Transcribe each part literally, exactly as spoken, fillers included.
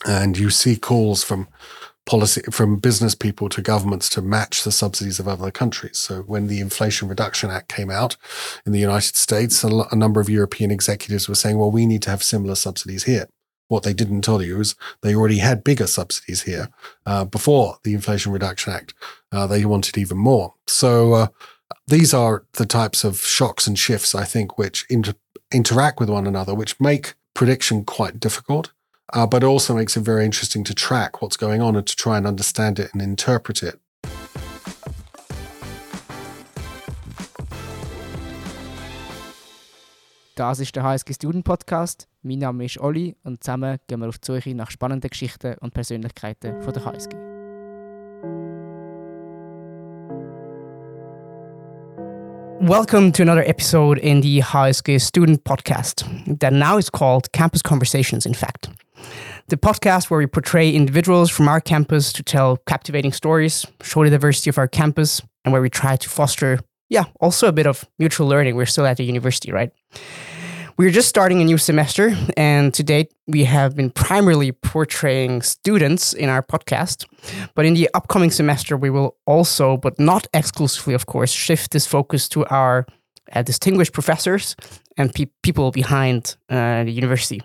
And you see calls from policy, from business people to governments to match the subsidies of other countries. So when the Inflation Reduction Act came out in the United States, a, a number of European executives were saying, well, we need to have similar subsidies here. What they didn't tell you is they already had bigger subsidies here uh, before the Inflation Reduction Act. Uh, they wanted even more. So uh, these are the types of shocks and shifts, I think, which inter- interact with one another, which make prediction quite difficult. Uh, but it also makes it very interesting to track what's going on and to try and understand it and interpret it. Das ist der H S G Student Podcast. Mein Name ist Olli und zusammen gehen wir auf die Suche nach spannenden Geschichten und Persönlichkeiten von der H S G. Welcome to another episode in the H S G Student Podcast that now is called Campus Conversations, in fact. The podcast where we portray individuals from our campus to tell captivating stories, show the diversity of our campus, and where we try to foster, yeah, also a bit of mutual learning. We're still at the university, right? We're just starting a new semester, and to date, we have been primarily portraying students in our podcast. But in the upcoming semester, we will also, but not exclusively, of course, shift this focus to our uh, distinguished professors and pe- people behind uh, the university.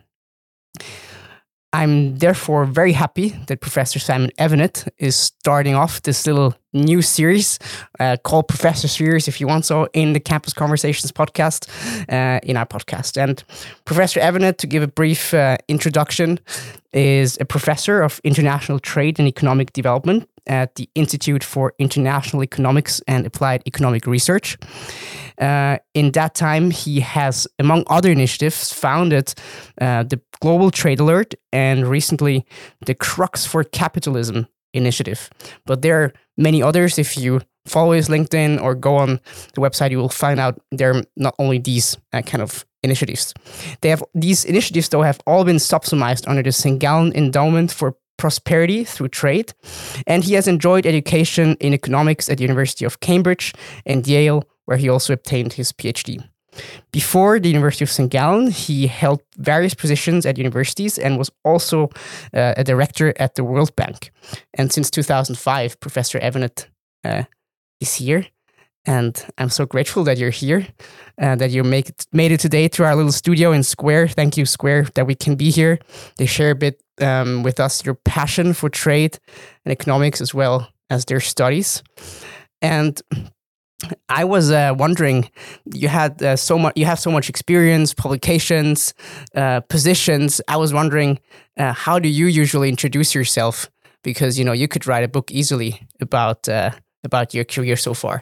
I'm therefore very happy that Professor Simon Evenet is starting off this little new series uh, called Professor Series, if you want so, in the Campus Conversations podcast, uh, in our podcast. And Professor Evenet, to give a brief uh, introduction, is a professor of international trade and economic development at the Institute for International Economics and Applied Economic Research. Uh, in that time, he has, among other initiatives, founded uh, the Global Trade Alert and recently the Crux for Capitalism initiative. But there are many others. If you follow his LinkedIn or go on the website, you will find out there are not only these uh, kind of initiatives. They have these initiatives, though, have all been subsumized under the Saint Gallen Endowment for Prosperity through Trade, and he has enjoyed education in economics at the University of Cambridge and Yale, where he also obtained his PhD. Before the University of Saint Gallen, he held various positions at universities and was also uh, a director at the World Bank. And since two thousand five, Professor Evenet uh, is here, and I'm so grateful that you're here, uh, that you make it, made it today to our little studio in Square. Thank you, Square, that we can be here. They share a bit um, with us your passion for trade and economics as well as their studies. And I was uh, wondering, you had uh, so much, you have so much experience, publications, uh, positions. I was wondering, uh, how do you usually introduce yourself? Because you know you could write a book easily about uh, about your career so far.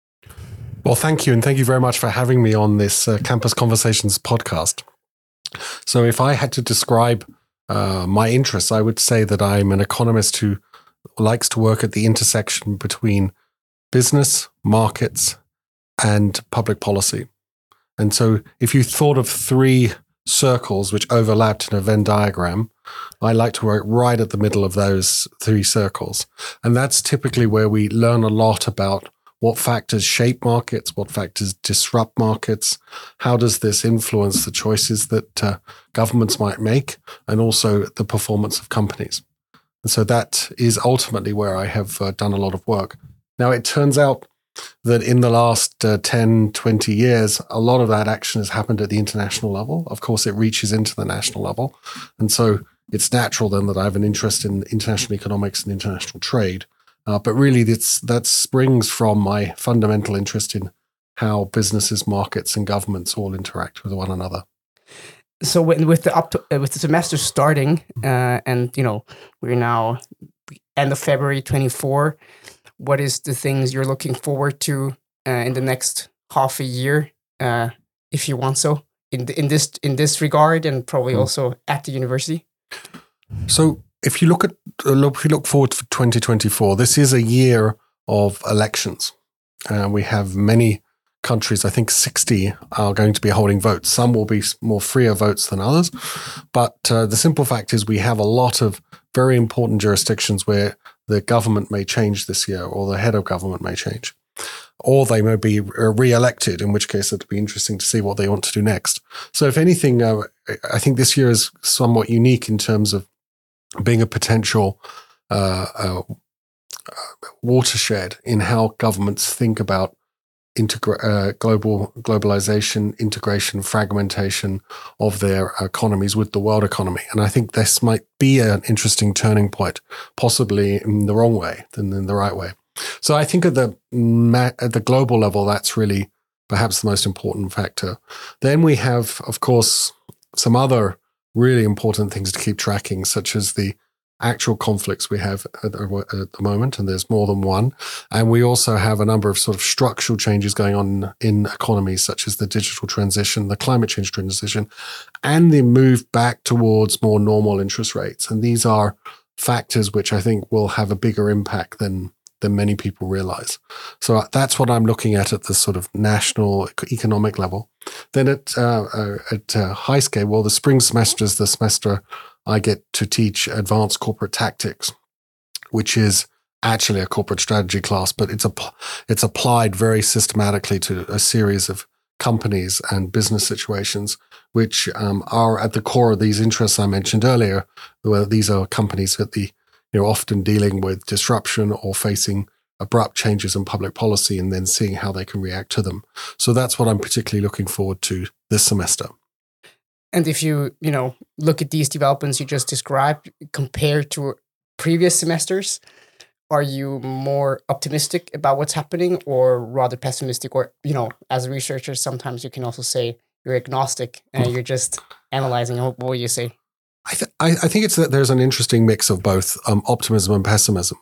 Well, thank you, and thank you very much for having me on this uh, Campus Conversations podcast. So, if I had to describe uh, my interests, I would say that I'm an economist who likes to work at the intersection between business, markets, and public policy. And so if you thought of three circles which overlapped in a Venn diagram, I like to work right at the middle of those three circles. And that's typically where we learn a lot about what factors shape markets, what factors disrupt markets, how does this influence the choices that uh, governments might make, and also the performance of companies. And so that is ultimately where I have uh, done a lot of work. Now, it turns out that in the last uh, ten, twenty years, a lot of that action has happened at the international level. Of course, it reaches into the national level. And so it's natural then that I have an interest in international economics and international trade. Uh, but really, it's, that springs from my fundamental interest in how businesses, markets, and governments all interact with one another. So when, with the up to, uh, with the semester starting, uh, and you know we're now end of February twenty-four. What is the things you're looking forward to uh, in the next half a year, uh, if you want so, in the, in this in this regard, and probably mm. also at the university? So, if you look at look, if you look forward to twenty twenty-four, this is a year of elections. Uh, we have many countries, I think sixty, are going to be holding votes. Some will be more freer votes than others, but uh, the simple fact is we have a lot of very important jurisdictions where the government may change this year, or the head of government may change, or they may be re-elected, in which case it'll be interesting to see what they want to do next. So if anything, uh, I think this year is somewhat unique in terms of being a potential uh, uh, watershed in how governments think about integra- uh, global globalization, integration, fragmentation of their economies with the world economy. And I think this might be an interesting turning point, possibly in the wrong way than in the right way. So I think at the at the global level, that's really perhaps the most important factor. Then we have, of course, some other really important things to keep tracking, such as the actual conflicts we have at the, at the moment, and there's more than one. And we also have a number of sort of structural changes going on in economies, such as the digital transition, the climate change transition, and the move back towards more normal interest rates. And these are factors which I think will have a bigger impact than than many people realize. So that's what I'm looking at at the sort of national economic level. Then at uh, uh, at uh, high scale, well, the spring semester is the semester I get to teach advanced corporate tactics, which is actually a corporate strategy class, but it's a it's applied very systematically to a series of companies and business situations, which um, are at the core of these interests I mentioned earlier. Where these are companies that the you know often dealing with disruption or facing abrupt changes in public policy, and then seeing how they can react to them. So that's what I'm particularly looking forward to this semester. And if you, you know, look at these developments you just described compared to previous semesters, are you more optimistic about what's happening or rather pessimistic? Or, you know, as a researcher, sometimes you can also say you're agnostic and you're just analyzing. What will you say? I, th- I, I think it's that there's an interesting mix of both um, optimism and pessimism.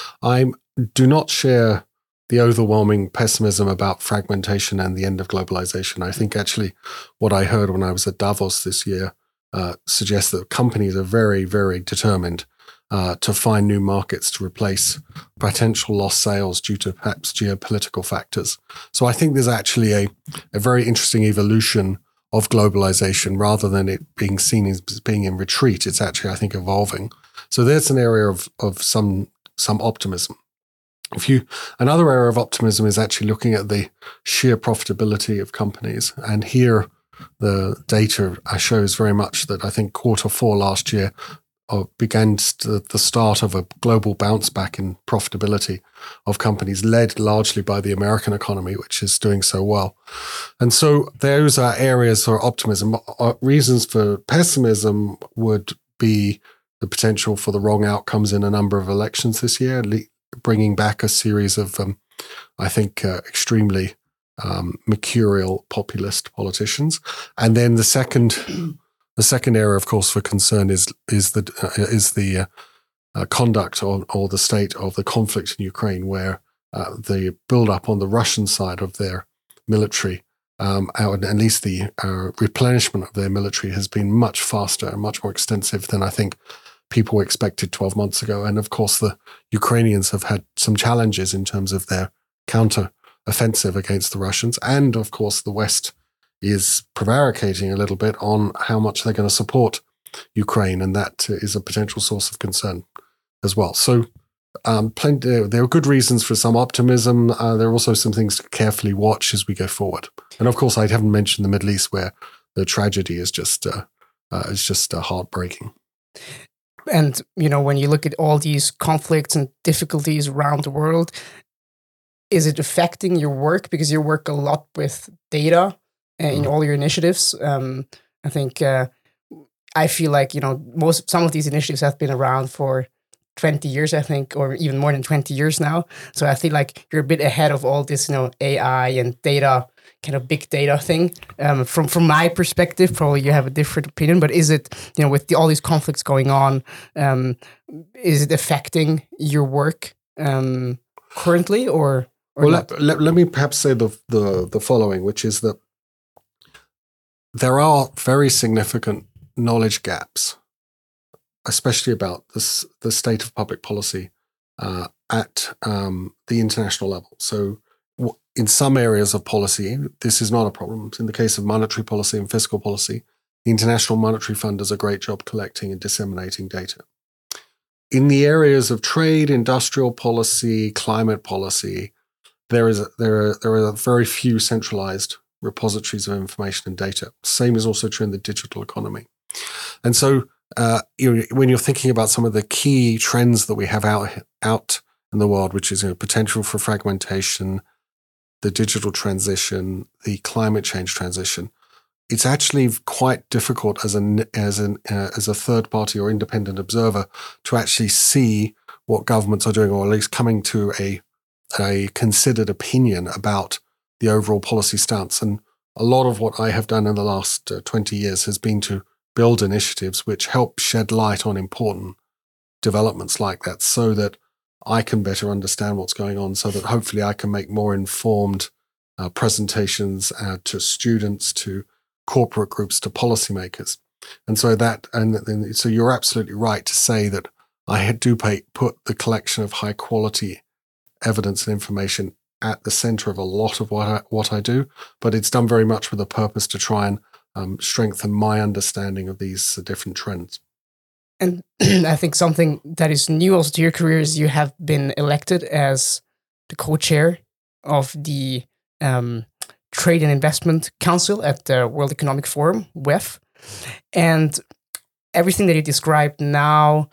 I do not share the overwhelming pessimism about fragmentation and the end of globalization. I think actually what I heard when I was at Davos this year uh, suggests that companies are very, very determined uh, to find new markets to replace potential lost sales due to perhaps geopolitical factors. So I think there's actually a, a very interesting evolution of globalization rather than it being seen as being in retreat. It's actually, I think, evolving. So there's an area of, of some some optimism. If you, another area of optimism is actually looking at the sheer profitability of companies. And here the data shows very much that I think quarter four last year uh, began st- the start of a global bounce back in profitability of companies, led largely by the American economy, which is doing so well. And so those are areas for optimism. Uh, reasons for pessimism would be the potential for the wrong outcomes in a number of elections this year, bringing back a series of, um, I think, uh, extremely um, mercurial populist politicians. And then the second, the second area, of course, for concern is is the uh, is the uh, uh, conduct or, or the state of the conflict in Ukraine, where uh, the build-up on the Russian side of their military, um, and at least the uh, replenishment of their military, has been much faster and much more extensive than I think people expected twelve months ago. And of course, the Ukrainians have had some challenges in terms of their counter-offensive against the Russians. And of course, the West is prevaricating a little bit on how much they're going to support Ukraine. And that is a potential source of concern as well. So um, plenty, there are good reasons for some optimism. Uh, there are also some things to carefully watch as we go forward. And of course, I haven't mentioned the Middle East, where the tragedy is just, uh, uh, is just uh, heartbreaking. And, you know, when you look at all these conflicts and difficulties around the world, is it affecting your work? Because you work a lot with data in mm. all your initiatives. Um, I think uh, I feel like, you know, most some of these initiatives have been around for twenty years, I think, or even more than twenty years now. So I feel like you're a bit ahead of all this, you know, A I and data, kind of big data thing. Um, from from my perspective, probably you have a different opinion, but is it, you know, with the, all these conflicts going on, um, is it affecting your work um, currently or, or well, not? Let, let, let me perhaps say the, the, the following, which is that there are very significant knowledge gaps, especially about this, the state of public policy uh, at um, the international level. So in some areas of policy, this is not a problem. In the case of monetary policy and fiscal policy, the International Monetary Fund does a great job collecting and disseminating data. In the areas of trade, industrial policy, climate policy, there is a, there are there are very few centralized repositories of information and data. Same is also true in the digital economy. And so uh, you, when you're thinking about some of the key trends that we have out out in the world, which is you know, potential for fragmentation, the digital transition, the climate change transition, it's actually quite difficult as an as an uh, as a third party or independent observer to actually see what governments are doing, or at least coming to a a considered opinion about the overall policy stance. And a lot of what I have done in the last uh, twenty years has been to build initiatives which help shed light on important developments like that, so that I can better understand what's going on, so that hopefully I can make more informed uh, presentations uh, to students, to corporate groups, to policymakers. And so that, and, and so you're absolutely right to say that I do pay, put the collection of high quality evidence and information at the center of a lot of what I, what I do, but it's done very much with a purpose to try and um, strengthen my understanding of these uh, different trends. And I think something that is new also to your career is you have been elected as the co-chair of the um, Trade and Investment Council at the World Economic Forum, W E F. And everything that you described now,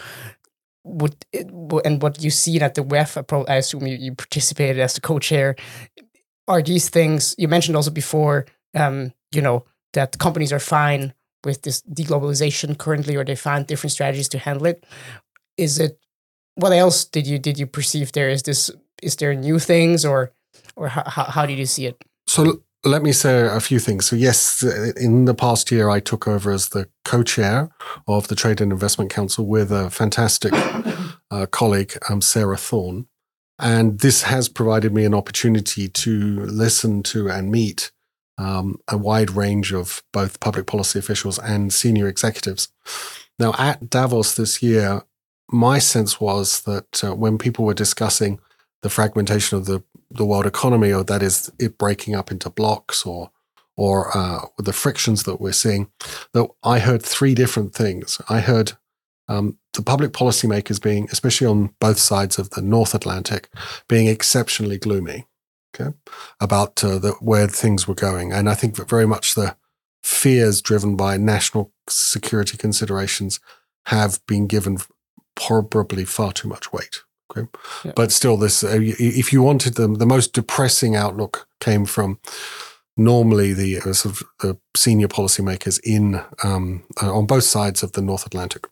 would it, and what you see at the W E F, I assume you, you participated as the co-chair, are these things, you mentioned also before, um, you know, that companies are fine with this deglobalization currently, or they find different strategies to handle it. Is it, what else did you did you perceive there? Is this, is there new things, or or how, how did you see it? So let me say a few things. So yes, in the past year, I took over as the co-chair of the Trade and Investment Council with a fantastic uh, colleague, um, Sarah Thorne. And this has provided me an opportunity to listen to and meet um, a wide range of both public policy officials and senior executives. Now, at Davos this year, my sense was that uh, when people were discussing the fragmentation of the, the world economy, or that is it breaking up into blocks, or or uh, the frictions that we're seeing, that I heard three different things. I heard um, the public policymakers being, especially on both sides of the North Atlantic, being exceptionally gloomy, okay, about uh, the, where things were going. And I think that very much the fears driven by national security considerations have been given probably far too much weight. Okay. Yeah. But still, this uh, if you wanted them, the most depressing outlook came from normally the uh, sort of the senior policymakers in um, uh, on both sides of the North Atlantic.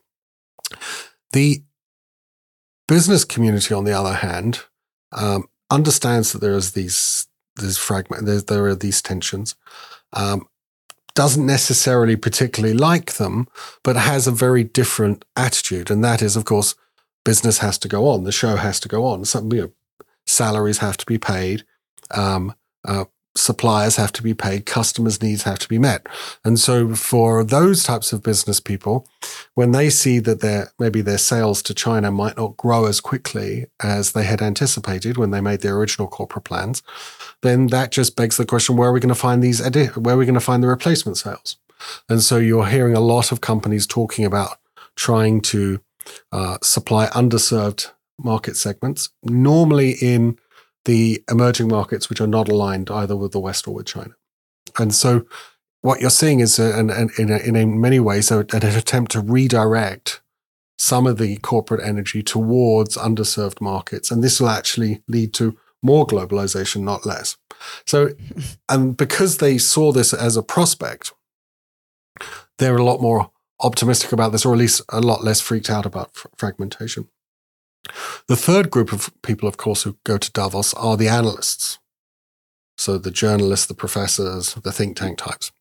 The business community, on the other hand, um, understands that there is these this fragment, there, there are these tensions. Um, doesn't necessarily particularly like them, but has a very different attitude, and that is, of course, business has to go on. The show has to go on. Some, you know, salaries have to be paid. Um, uh, suppliers have to be paid. Customers' needs have to be met. And so for those types of business people, when they see that their maybe their sales to China might not grow as quickly as they had anticipated when they made their original corporate plans, then that just begs the question, where are we going to find these, edi- where are we going to find the replacement sales? And so you're hearing a lot of companies talking about trying to Uh, supply underserved market segments, normally in the emerging markets, which are not aligned either with the West or with China. And so what you're seeing is, a, an, an, in, a, in a many ways, a, an attempt to redirect some of the corporate energy towards underserved markets. And this will actually lead to more globalization, not less. So, and because they saw this as a prospect, they're a lot more optimistic about this, or at least a lot less freaked out about f- fragmentation. The third group of people, of course, who go to Davos are the analysts. So the journalists, the professors, the think tank types.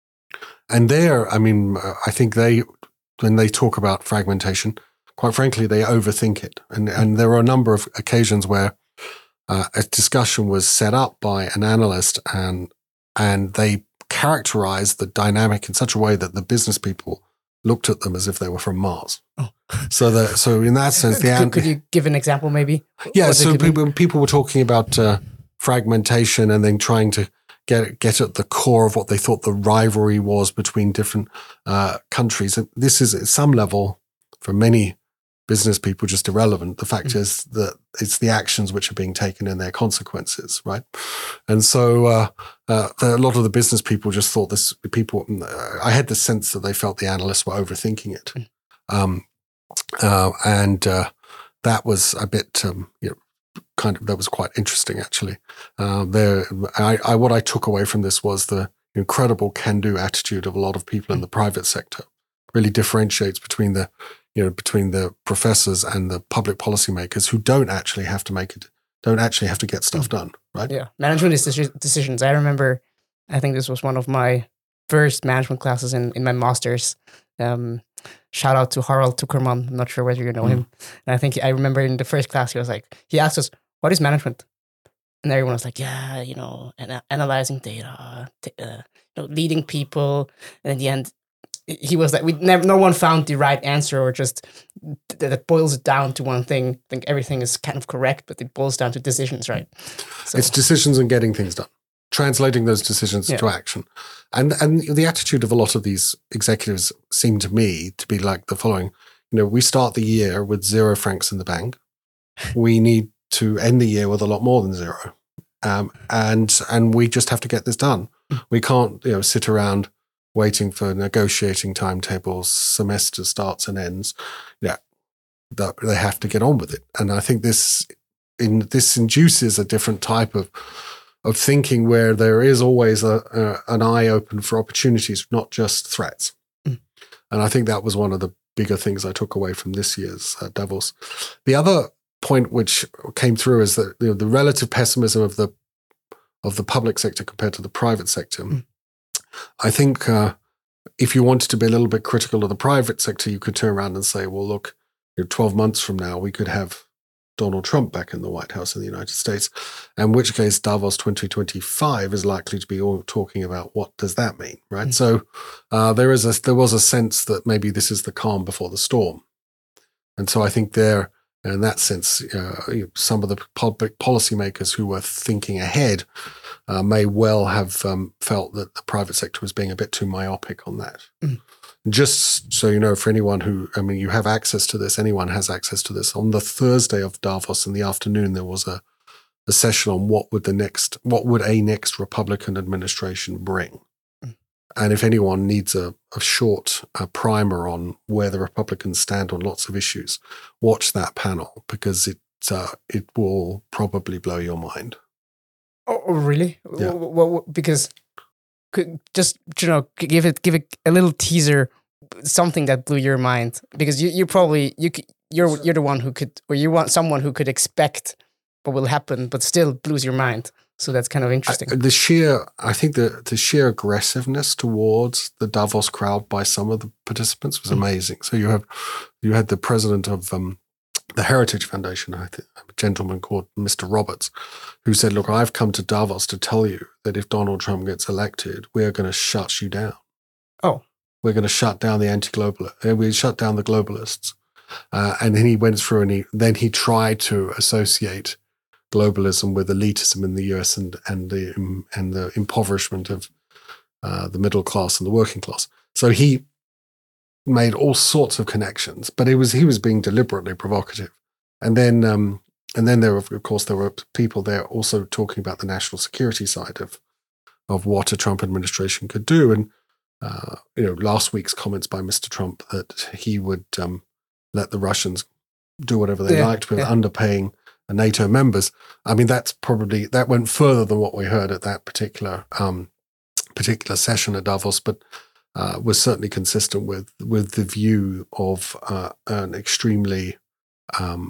And there, I mean, I think they, when they talk about fragmentation, quite frankly, they overthink it. And, and there are a number of occasions where uh, a discussion was set up by an analyst, and and they characterized the dynamic in such a way that the business people looked at them as if they were from Mars. Oh. So that, so in that sense, the could, could you give an example, maybe? Yeah, what so people, people were talking about uh, fragmentation, and then trying to get get at the core of what they thought the rivalry was between different uh, countries. And this is at some level, for many business people, just irrelevant. The fact mm-hmm. is that it's the actions which are being taken and their consequences, right? And so uh, uh, the, a lot of the business people just thought this, people, I had the sense that they felt the analysts were overthinking it. Mm-hmm. Um, uh, and uh, that was a bit, um, you know, kind of, that was quite interesting, actually. Uh, there, I, I, what I took away from this was the incredible can-do attitude of a lot of people in the private sector. Really differentiates between the, you know, between the professors and the public policymakers who don't actually have to make it, don't actually have to get stuff done, right? Yeah, management is decisions. I remember, I think this was one of my first management classes in, in my master's. Um, shout out to Harald Tuckerman. I'm not sure whether you know mm. him. And I think I remember in the first class, he was like, he asked us, what is management? And everyone was like, yeah, you know, and analyzing data, t- uh, you know, leading people. And in the end, he was like, we never, no one found the right answer, or just that it boils it down to one thing. I think everything is kind of correct, but it boils down to decisions, right? So, it's decisions and getting things done, translating those decisions yeah. to action. And and the attitude of a lot of these executives seemed to me to be like the following. You know, we start the year with zero francs in the bank. We need to end the year with a lot more than zero. Um, and and we just have to get this done. We can't, you know, sit around waiting for negotiating timetables, semester starts and ends. Yeah, that they have to get on with it. And I think this in this induces a different type of of thinking where there is always a, a an eye open for opportunities, not just threats. Mm. And I think that was one of the bigger things I took away from this year's uh, Davos. The other point which came through is that, you know, the relative pessimism of the of the public sector compared to the private sector. Mm. I think uh, if you wanted to be a little bit critical of the private sector, you could turn around and say, well, look, you know, twelve months from now, we could have Donald Trump back in the White House in the United States, in which case Davos twenty twenty-five is likely to be all talking about what does that mean, right? Mm. So uh, there is a there was a sense that maybe this is the calm before the storm. And so I think there, in that sense, uh, you know, some of the public policymakers who were thinking ahead uh, may well have um, felt that the private sector was being a bit too myopic on that. Mm. Just so you know, for anyone who, I mean, you have access to this, anyone has access to this. On the Thursday of Davos in the afternoon, there was a, a session on what would the next, what would a next Republican administration bring? Mm. And if anyone needs a, a short a primer on where the Republicans stand on lots of issues, watch that panel, because it, uh, it will probably blow your mind. Oh, really? Yeah. Well, because could just, you know, give it give it a little teaser, something that blew your mind, because you, you probably you you're you're the one who could, or you want someone who could expect what will happen, but still blows your mind. So that's kind of interesting. I, the sheer, I think the the sheer aggressiveness towards the Davos crowd by some of the participants was amazing. Mm. So you have you had the president of um, the Heritage Foundation, I think, a gentleman called Mister Roberts, who said, look, I've come to Davos to tell you that if Donald Trump gets elected, we're going to shut you down. Oh. We're going to shut down the anti-globalists. We shut down the globalists. Uh, and then he went through and he, then he tried to associate globalism with elitism in the U S and, and, the, and the impoverishment of uh, the middle class and the working class. So he made all sorts of connections, but it was he was being deliberately provocative. And then, um, and then there were, of course, there were people there also talking about the national security side of of what a Trump administration could do. And uh, you know, last week's comments by Mister Trump that he would um, let the Russians do whatever they yeah, liked with yeah. underpaying NATO members. I mean, that's probably that went further than what we heard at that particular um, particular session at Davos, but. Uh, was certainly consistent with with the view of uh, an extremely um,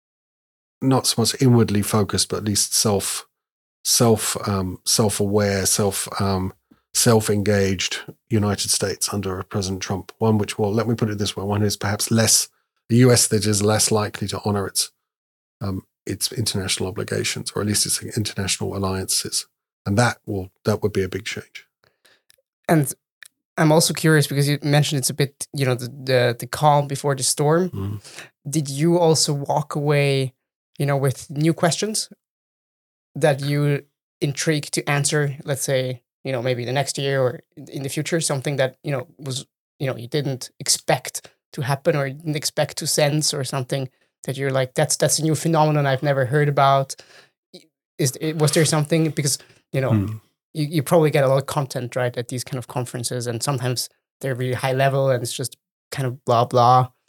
not so much inwardly focused, but at least self self um, self aware, self um, self engaged United States under President Trump. One which, well, let me put it this way: one is perhaps less the U S that is less likely to honor its um, its international obligations, or at least its international alliances, and that will that would be a big change. And I'm also curious because you mentioned it's a bit, you know, the the, the calm before the storm. Mm. Did you also walk away, you know, with new questions that you intrigued to answer? Let's say, you know, maybe the next year or in the future, something that, you know, was, you know, you didn't expect to happen or you didn't expect to sense, or something that you're like, that's that's a new phenomenon I've never heard about. Is was there something, because, you know. Mm. You, you probably get a lot of content, right, at these kind of conferences, and sometimes they're really high level and it's just kind of blah, blah.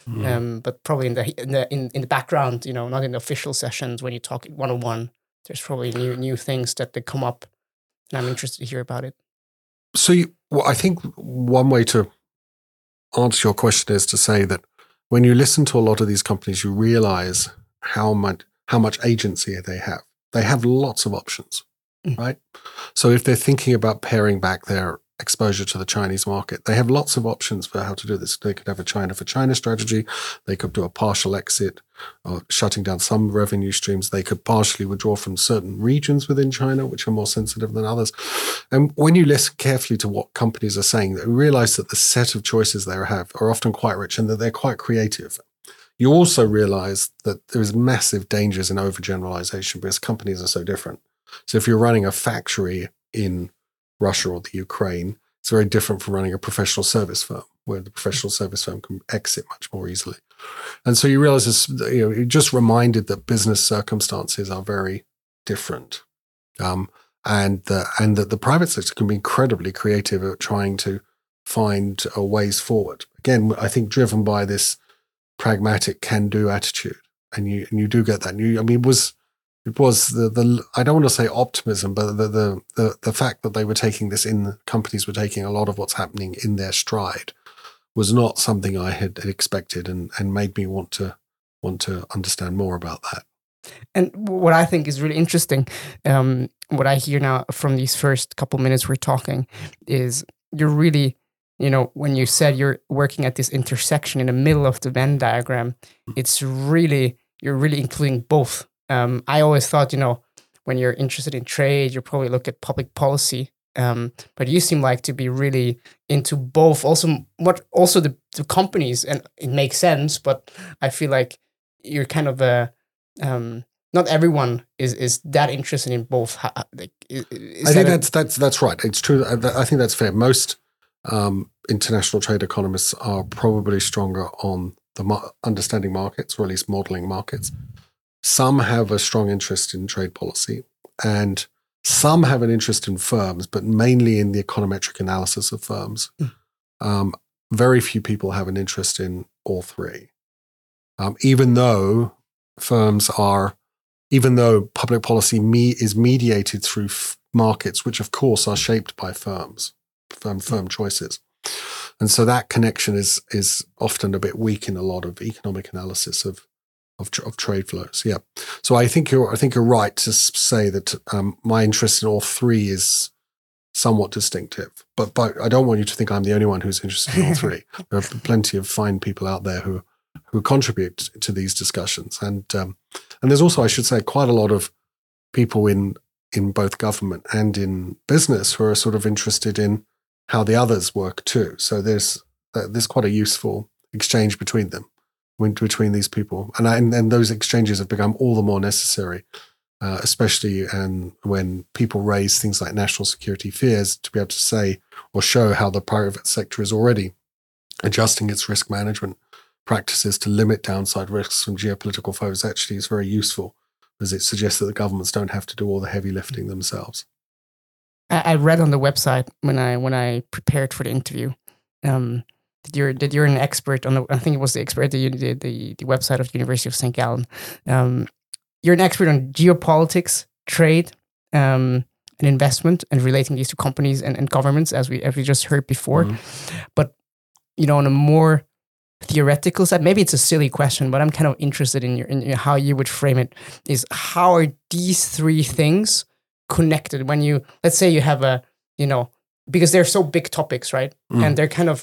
mm. um, but probably in the in the in, in the background, you know, not in the official sessions when you talk one on one. There's probably new new things that they come up, and I'm interested to hear about it. So, you, well, I think one way to answer your question is to say that when you listen to a lot of these companies, you realize how much how much agency they have. They have lots of options, mm. right? So if they're thinking about paring back their exposure to the Chinese market, they have lots of options for how to do this. They could have a China for China strategy. They could do a partial exit, or shutting down some revenue streams. They could partially withdraw from certain regions within China, which are more sensitive than others. And when you listen carefully to what companies are saying, they realize that the set of choices they have are often quite rich and that they're quite creative. You also realize that there's massive dangers in overgeneralization because companies are so different. So if you're running a factory in Russia or the Ukraine, it's very different from running a professional service firm, where the professional service firm can exit much more easily. And so you realize this, you know, you're just reminded that business circumstances are very different. Um, and, the, and that the private sector can be incredibly creative at trying to find uh, ways forward. Again, I think driven by this pragmatic can-do attitude. And you and you do get that. And you, I mean, it was It was the, the I don't want to say optimism, but the, the the the fact that they were taking this in, companies were taking a lot of what's happening in their stride, was not something I had expected, and, and made me want to want to understand more about that. And what I think is really interesting, um, what I hear now from these first couple minutes we're talking, is you're really, you know, when you said you're working at this intersection in the middle of the Venn diagram, it's really, you're really including both. Um, I always thought, you know, when you're interested in trade, you probably look at public policy. Um, but you seem like to be really into both. Also, what also the, the companies, and it makes sense. But I feel like you're kind of a um, not everyone is is that interested in both. Like, is I think that that's that's that's right. It's true. I think that's fair. Most um, international trade economists are probably stronger on the mar- understanding markets, or at least modeling markets. Some have a strong interest in trade policy, and some have an interest in firms, but mainly in the econometric analysis of firms. Mm. Um, very few people have an interest in all three. Um, even though firms are, even though public policy me, is mediated through f- markets, which of course are shaped by firms, firm, firm choices. And so that connection is is often a bit weak in a lot of economic analysis of Of, of trade flows, yeah. So I think you're I think you're right to say that um, my interest in all three is somewhat distinctive. But but I don't want you to think I'm the only one who's interested in all three. There are plenty of fine people out there who who contribute to these discussions, and um, and there's also, I should say, quite a lot of people in in both government and in business who are sort of interested in how the others work too. So there's uh, there's quite a useful exchange between them. between these people. And, I, and those exchanges have become all the more necessary, uh, especially um, when people raise things like national security fears, to be able to say or show how the private sector is already adjusting its risk management practices to limit downside risks from geopolitical foes actually is very useful, as it suggests that the governments don't have to do all the heavy lifting themselves. I, I read on the website when I when I prepared for the interview, um, That you're that you're an expert on the, I think it was the expert the the the, the website of the University of Saint Gallen. Um, you're an expert on geopolitics, trade, um, and investment, and relating these to companies and, and governments, as we as we just heard before. Mm-hmm. But you know, on a more theoretical side, maybe it's a silly question, but I'm kind of interested in your in how you would frame it. Is how are these three things connected? When you, let's say you have a, you know, because they're so big topics, right? Mm. And they're kind of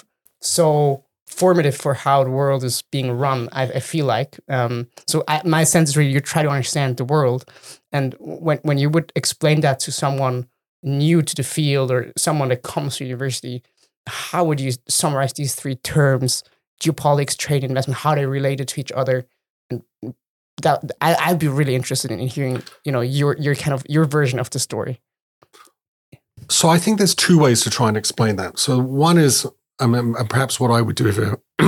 so formative for how the world is being run, I, I feel like. Um, so I, my sense is really you try to understand the world. And when when you would explain that to someone new to the field or someone that comes to university, how would you summarize these three terms, geopolitics, trade, investment, how they related to each other? And that I, I'd be really interested in hearing, you know, your your kind of your version of the story. So I think there's two ways to try and explain that. So one is, Um, and perhaps what I would do if,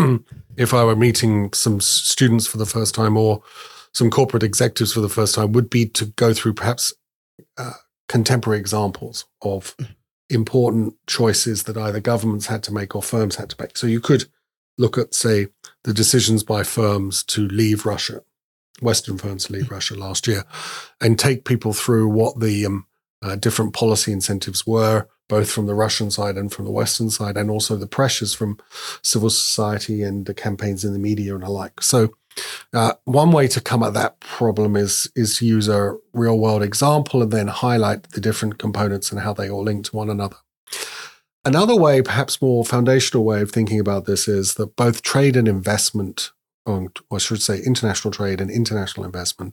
if I were meeting some students for the first time or some corporate executives for the first time would be to go through perhaps uh, contemporary examples of important choices that either governments had to make or firms had to make. So you could look at, say, the decisions by firms to leave Russia, Western firms to leave Russia last year, and take people through what the um, uh, different policy incentives were, both from the Russian side and from the Western side, and also the pressures from civil society and the campaigns in the media and alike. So uh, one way to come at that problem is, is to use a real-world example and then highlight the different components and how they all link to one another. Another way, perhaps more foundational way of thinking about this, is that both trade and investment, or I should say international trade and international investment,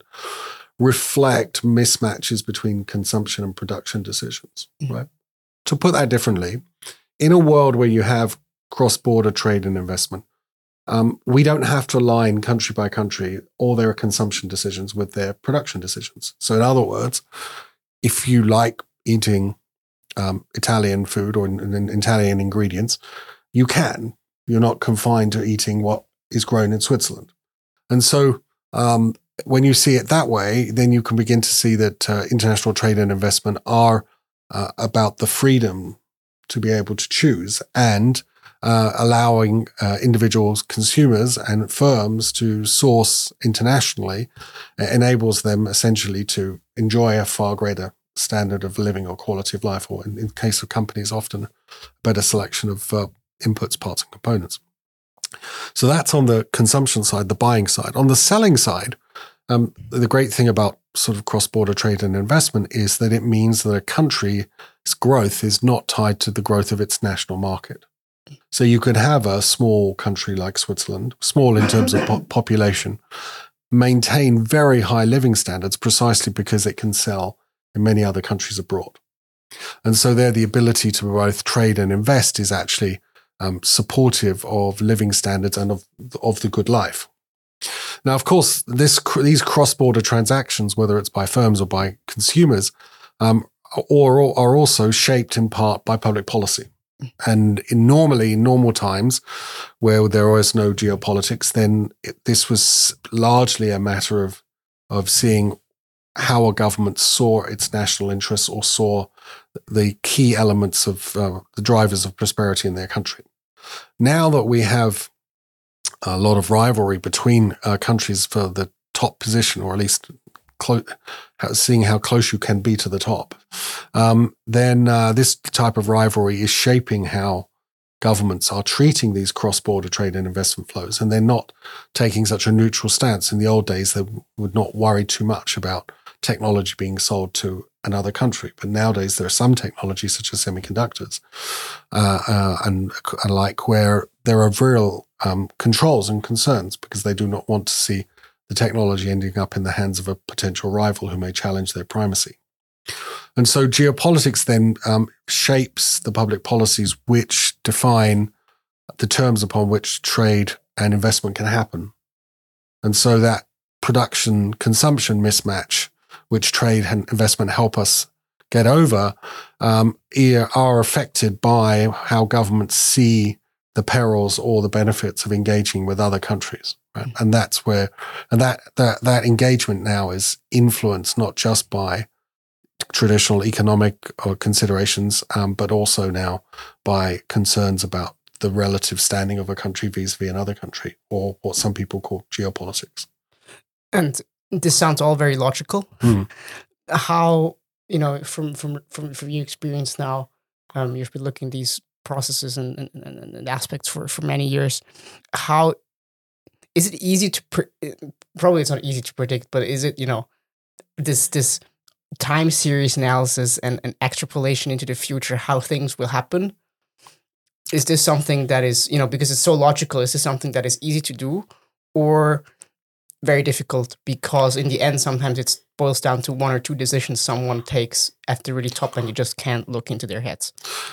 reflect mismatches between consumption and production decisions, mm-hmm. right? To put that differently, in a world where you have cross-border trade and investment, um, we don't have to align country by country all their consumption decisions with their production decisions. So in other words, if you like eating um, Italian food or in, in Italian ingredients, you can. You're not confined to eating what is grown in Switzerland. And so um, when you see it that way, then you can begin to see that uh, international trade and investment are uh, about the freedom to be able to choose and uh, allowing uh, individuals, consumers and firms to source internationally enables them essentially to enjoy a far greater standard of living or quality of life, or in, in case of companies, often a better selection of uh, inputs, parts and components. So that's on the consumption side, the buying side. On the selling side, um, the great thing about sort of cross-border trade and investment is that it means that a country's growth is not tied to the growth of its national market. So you could have a small country like Switzerland, small in terms of po- population, maintain very high living standards precisely because it can sell in many other countries abroad. And so there, the ability to both trade and invest is actually um, supportive of living standards and of, of the good life. Now, of course, this these cross-border transactions, whether it's by firms or by consumers, um, or, or are also shaped in part by public policy. And in normally, in normal times, where there was no geopolitics, then it, this was largely a matter of of seeing how a government saw its national interests or saw the key elements of uh, the drivers of prosperity in their country. Now that we have a lot of rivalry between uh, countries for the top position, or at least clo- seeing how close you can be to the top, um, then uh, this type of rivalry is shaping how governments are treating these cross-border trade and investment flows, and they're not taking such a neutral stance. In the old days, they would not worry too much about technology being sold to another country. But nowadays, there are some technologies, such as semiconductors uh, uh, and alike, where there are real um, controls and concerns because they do not want to see the technology ending up in the hands of a potential rival who may challenge their primacy. And so geopolitics then um, shapes the public policies which define the terms upon which trade and investment can happen. And so that production-consumption mismatch, which trade and investment help us get over, um, are affected by how governments see the perils or the benefits of engaging with other countries. Right? And that's where, and that, that that engagement now is influenced not just by traditional economic or considerations, um, but also now by concerns about the relative standing of a country vis-a-vis another country, or what some people call geopolitics. And this sounds all very logical. Mm. How, you know, from from from from your experience now, um, you've been looking at these processes and, and, and, and aspects for, for many years. How is it easy to pre- probably it's not easy to predict, but is it, you know, this this time series analysis and, and extrapolation into the future, how things will happen? Is this something that is, you know, because it's so logical, is this something that is easy to do, or very difficult because in the end sometimes it boils down to one or two decisions someone takes at the really top and you just can't look into their heads?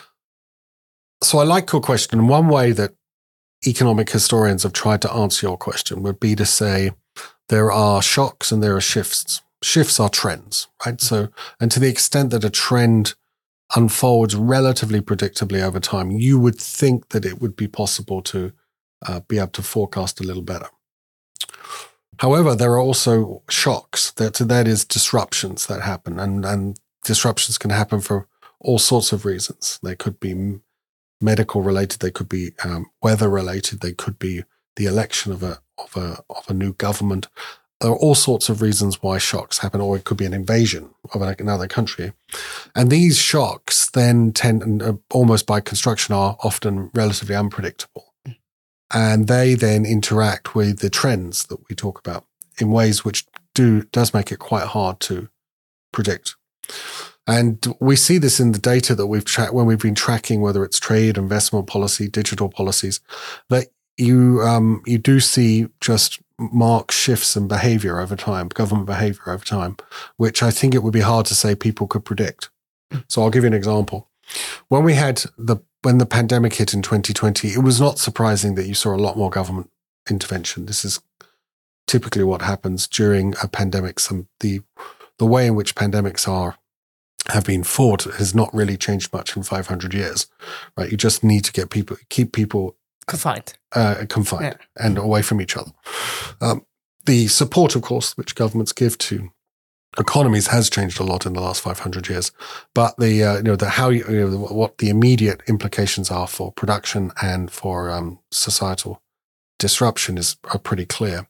So I like your question. And one way that economic historians have tried to answer your question would be to say there are shocks and there are shifts. Shifts are trends, right? So, and to the extent that a trend unfolds relatively predictably over time, you would think that it would be possible to uh, be able to forecast a little better. However, there are also shocks, that that is disruptions that happen, and, and disruptions can happen for all sorts of reasons. They could be medical related, they could be um, weather related, they could be the election of a of a of a new government. There are all sorts of reasons why shocks happen, or it could be an invasion of another country. And these shocks then tend, and uh, almost by construction, are often relatively unpredictable. And they then interact with the trends that we talk about in ways which do does make it quite hard to predict. And we see this in the data that we've tracked when we've been tracking, whether it's trade, investment policy, digital policies, that you um, you do see just marked shifts in behavior over time, government behavior over time, which I think it would be hard to say people could predict. So I'll give you an example. When we had the when the pandemic hit in twenty twenty, it was not surprising that you saw a lot more government intervention. This is typically what happens during a pandemic. Some the the way in which pandemics are have been fought has not really changed much in five hundred years, right? You just need to get people, keep people confined, uh, confined, yeah. and away from each other. Um, the support, of course, which governments give to economies has changed a lot in the last five hundred years, but the uh, you know the how you, you know, what the immediate implications are for production and for um, societal disruption is are pretty clear.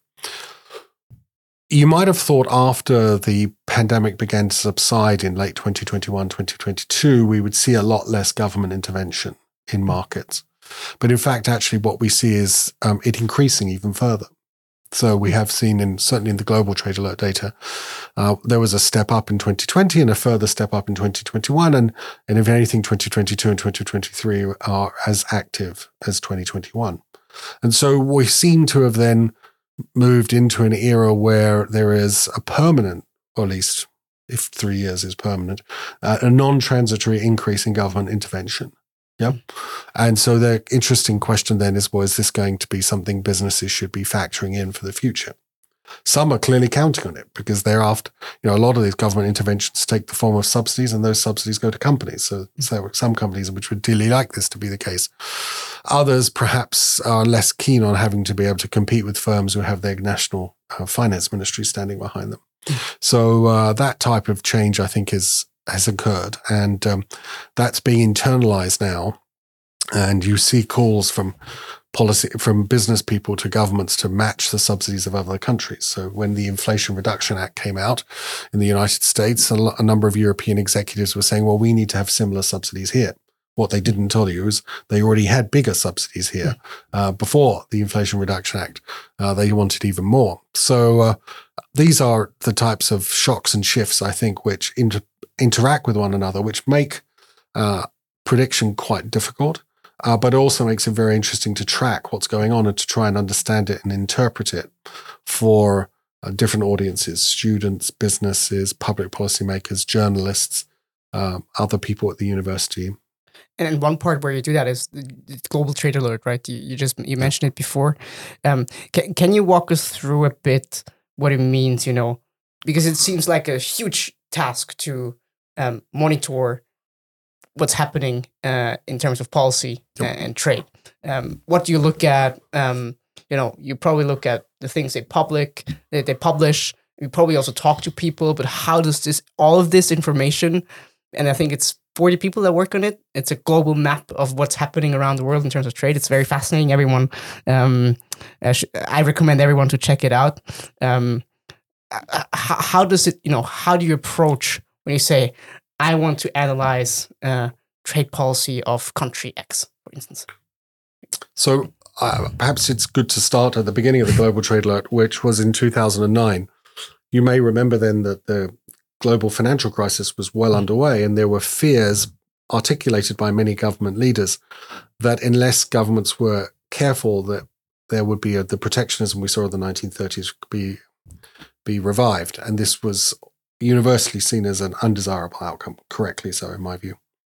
You might have thought after the pandemic began to subside in late twenty twenty-one, twenty twenty-two, we would see a lot less government intervention in markets. But in fact, actually what we see is um, it increasing even further. So we have seen, in certainly in the global trade alert data, uh, there was a step up in twenty twenty and a further step up in twenty twenty-one. And, and if anything, twenty twenty-two and twenty twenty-three are as active as twenty twenty-one. And so we seem to have then moved into an era where there is a permanent, or at least if three years is permanent, uh, a non-transitory increase in government intervention. Yep. And so the interesting question then is, well, is this going to be something businesses should be factoring in for the future? Some are clearly counting on it because thereafter, you know, a lot of these government interventions take the form of subsidies, and those subsidies go to companies. So, so there are some companies which would dearly like this to be the case. Others perhaps are less keen on having to be able to compete with firms who have their national uh, finance ministry standing behind them. So uh, that type of change, I think, is has occurred, and um, that's being internalized now. And you see calls from policy, from business people to governments to match the subsidies of other countries. So when the Inflation Reduction Act came out in the United States, a, lo- a number of European executives were saying, well, we need to have similar subsidies here. What they didn't tell you is they already had bigger subsidies here uh, before the Inflation Reduction Act. Uh, they wanted even more. So uh, these are the types of shocks and shifts, I think, which inter- interact with one another, which make uh, prediction quite difficult. Uh, but it also makes it very interesting to track what's going on and to try and understand it and interpret it for uh, different audiences, students, businesses, public policymakers, journalists, uh, other people at the university. And one part where you do that is the global trade alert, right? You, you just you mentioned it before. Um, can can you walk us through a bit what it means? You know, because it seems like a huge task to um, monitor what's happening uh, in terms of policy yep. and, and trade. Um, what do you look at? Um, you know, you probably look at the things they public, they, they publish. You probably also talk to people, but how does this, all of this information, and I think it's forty people that work on it. It's a global map of what's happening around the world in terms of trade. It's very fascinating. Everyone, um, uh, sh- I recommend everyone to check it out. Um, how, how does it, you know, how do you approach when you say, I want to analyze uh, trade policy of country X, for instance? So uh, perhaps it's good to start at the beginning of the Global Trade Alert, which was in two thousand nine. You may remember then that the global financial crisis was well underway, and there were fears articulated by many government leaders that unless governments were careful, that there would be a, the protectionism we saw in the nineteen thirties be be revived. And this was universally seen as an undesirable outcome, correctly so in my view.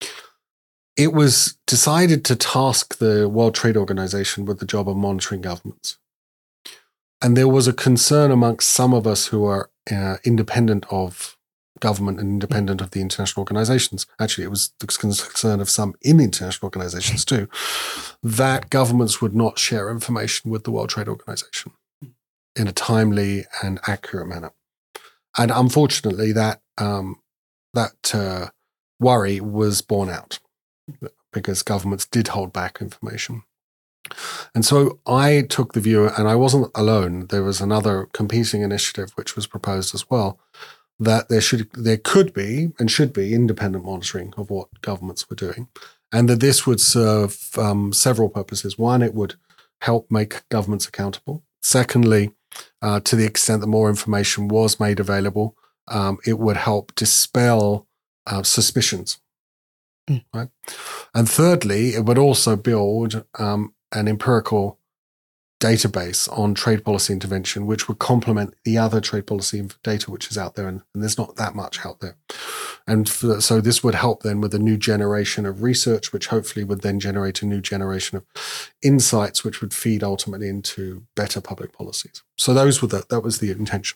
It was decided to task the World Trade Organization with the job of monitoring governments. And there was a concern amongst some of us who are uh, independent of government and independent of the international organizations. Actually, it was the concern of some in international organizations too, that governments would not share information with the World Trade Organization in a timely and accurate manner. And unfortunately, that um, that uh, worry was borne out. because governments did hold back information. And so I took the view, and I wasn't alone. There was another competing initiative which was proposed as well, that there should, there could be and should be independent monitoring of what governments were doing, and that this would serve um, several purposes. One, it would help make governments accountable. Secondly, uh, to the extent that more information was made available, um, it would help dispel uh, suspicions. Mm. Right? And thirdly, it would also build um, an empirical database on trade policy intervention, which would complement the other trade policy data which is out there, and, and there's not that much out there. And for, so this would help then with a new generation of research, which hopefully would then generate a new generation of insights, which would feed ultimately into better public policies. So those were the, that was the intention.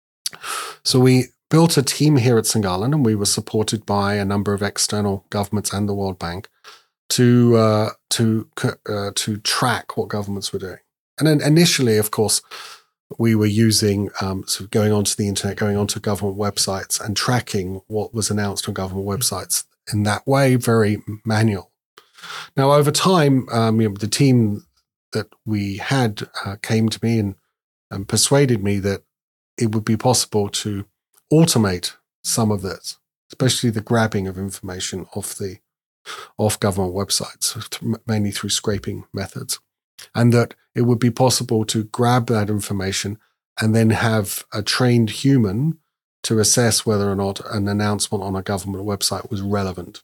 So we built a team here at Saint Gallen, and we were supported by a number of external governments and the World Bank to uh, to uh, to track what governments were doing. And then initially, of course, we were using um, sort of going onto the internet, going onto government websites and tracking what was announced on government websites in that way, very manual. Now, over time, um, you know, the team that we had uh, came to me and, and persuaded me that it would be possible to automate some of this, especially the grabbing of information off the off government websites, mainly through scraping methods. And that it would be possible to grab that information and then have a trained human to assess whether or not an announcement on a government website was relevant.